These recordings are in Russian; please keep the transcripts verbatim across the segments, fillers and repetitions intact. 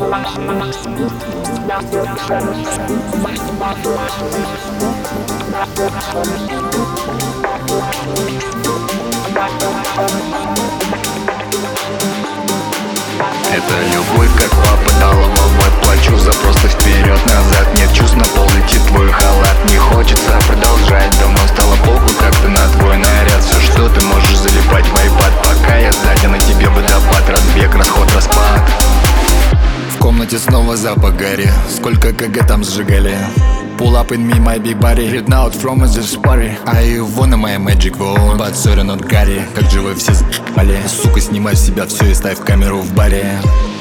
Это любовь, как папа дал мамой. Плачу за просто вперед-назад. Нет чувств, на пол летит твой халат. Не хочется продолжать, давно стало похуй как-то на твой наряд. Все, что ты можешь залипать в айпад, пока я сзади на тебе водопад. Разбег, расход, распад. В комнате снова запах гари. Сколько кг там сжигали. Pull up in me, my big body. Head out from this party. I wanna my magic wand, but sorry, not Гарри. Как же вы все за***ли. Сука, снимай с себя все и ставь камеру в баре.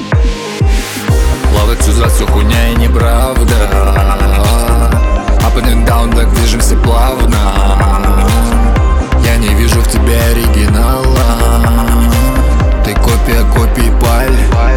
Ловит всю за всю хуйня и неправда. Up and down, так движемся плавно. Я не вижу в тебе оригинала. Ты копия копии паль.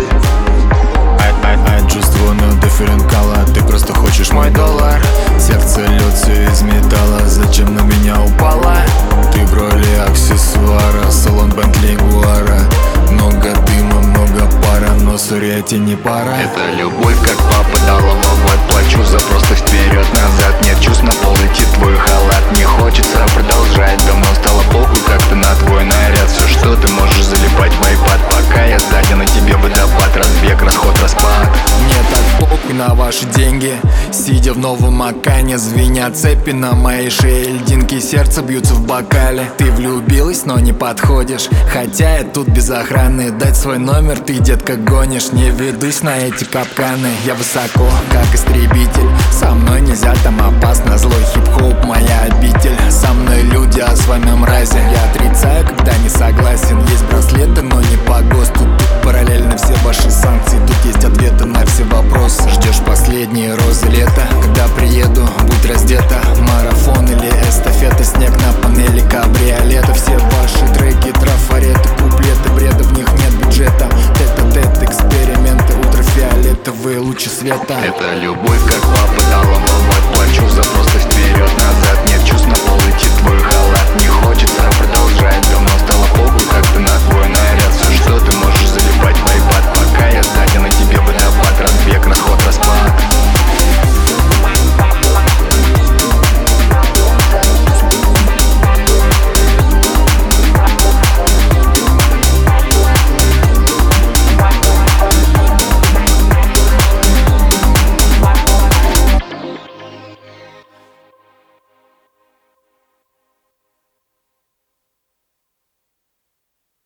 I just wanna different color. Ты просто хочешь мой доллар. Сердце лед, все из металла. Зачем на меня упала? Ты в роли аксессуара. Салон Бентли Гуара. Много дыма, много пара. Но сори, я тебе не пара. Это любовь, как папа дал мамой. Плачу за просто вперед-назад. Нет чувств, на пол летит твой халат. Не хочется продолжать, давно стало похуй как-то на твой наряд. Все, что ты можешь залипать в айпад, пока я сзади на тебе водопад. Разбег, расход, распад. Мне так похуй на ваши деньги. Сидя в новом Акане, звенят цепи на моей шее. Льдинки сердца бьются в бокале. Ты влюбилась, но не подходишь. Хотя я тут без охраны. Дать свой номер, ты, детка, гонишь. Не ведусь на эти капканы. Я высоко, как истребитель. Со мной нельзя, там опасно. Злой хип-хоп, моя обитель. Со мной люди, а с вами мрази. Я отрицаю, когда не согласен. Есть браслеты, но не по ГОСТу. Тут параллельно все ваши санкции. Тут есть ответы на все вопросы. Ждешь последние розы лета. Когда приеду, будь раздета. Марафон или эстафета. Снег на панели кабриолета. Все ваши треки, трафареты, куплеты, бреда, в них нет бюджета. Тет-а-тет, эксперименты, ультрафиолетовые лучи света. Это любовь, как папа дал мамой. Плачу за просто